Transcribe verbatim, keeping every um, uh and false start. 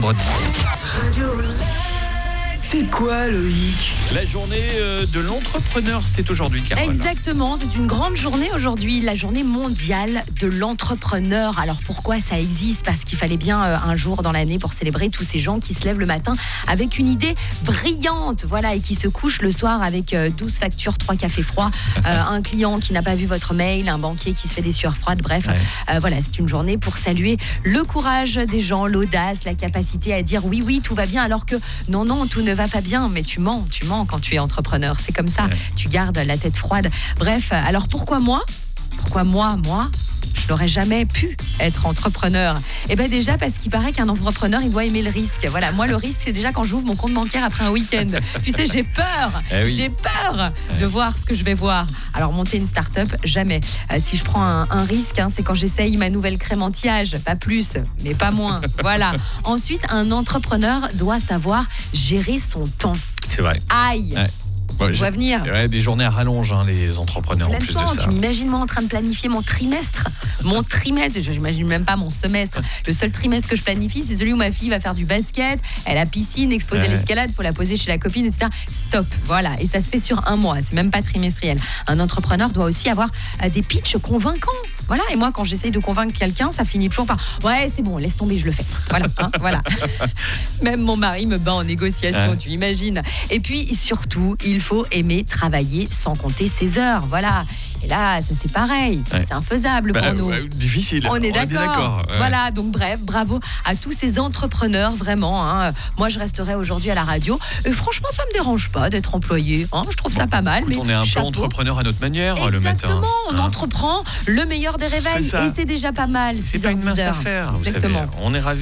C'est quoi, Loïc ? La journée de l'entrepreneur, c'est aujourd'hui, Carole. Exactement, c'est une grande journée aujourd'hui, la journée mondiale de l'entrepreneur. Alors pourquoi ça existe ? Parce qu'il fallait bien un jour dans l'année pour célébrer tous ces gens qui se lèvent le matin avec une idée brillante, voilà, et qui se couchent le soir avec douze factures, trois cafés froids, euh, un client qui n'a pas vu votre mail, un banquier qui se fait des sueurs froides, bref. Ouais. Euh, voilà, c'est une journée pour saluer le courage des gens, l'audace, la capacité à dire oui, oui, tout va bien, alors que non, non, tout ne va pas bien, mais tu mens, tu mens quand tu es entrepreneur, c'est comme ça, ouais. Tu gardes la tête froide. Bref, alors pourquoi moi ? Pourquoi moi, moi je n'aurais jamais pu être entrepreneur. Eh bien déjà parce qu'il paraît qu'un entrepreneur, il doit aimer le risque. Voilà, moi le risque, c'est déjà quand j'ouvre mon compte bancaire après un week-end. Tu sais, j'ai peur, eh oui. j'ai peur ouais. de voir ce que je vais voir. Alors monter une start-up, jamais. Euh, si je prends un, un risque, hein, c'est quand j'essaye ma nouvelle crème anti-âge, pas plus, mais pas moins. Voilà. Ensuite, un entrepreneur doit savoir gérer son temps. C'est vrai. Aïe. Ouais. Tu ouais, vois venir. Ouais, des journées à rallonge, hein, les entrepreneurs en, en plus temps, de ça. Tu m'imagines moi en train de planifier mon trimestre. Mon trimestre, je n'imagine même pas mon semestre. Le seul trimestre que je planifie, c'est celui où ma fille va faire du basket, elle a piscine, exposer ouais. l'escalade, il faut la poser chez la copine, et cetera. Stop, voilà. Et ça se fait sur un mois, c'est même pas trimestriel. Un entrepreneur doit aussi avoir euh, des pitchs convaincants. Voilà, et moi, quand j'essaye de convaincre quelqu'un, ça finit toujours par « Ouais, c'est bon, laisse tomber, je le fais. » Voilà, hein, voilà. Même mon mari me bat en négociation, ouais. tu imagines. Et puis, surtout, il faut aimer travailler sans compter ses heures. Voilà. Et là, ça c'est pareil, ouais. c'est infaisable bah, pour nous. Ouais, difficile. On est On d'accord. Est d'accord ouais. Voilà, donc bref, bravo à tous ces entrepreneurs, vraiment. Hein. Moi, je resterai aujourd'hui à la radio. Et franchement, ça me dérange pas d'être employé. Hein. Je trouve bon, ça pas mal. Écoute, mais on est un chapeau. peu entrepreneur à notre manière Exactement, le matin. Exactement, on hein. entreprend le meilleur des réveils. Et c'est déjà pas mal. C'est pas une mince affaire. Exactement. Vous savez, on est ravis.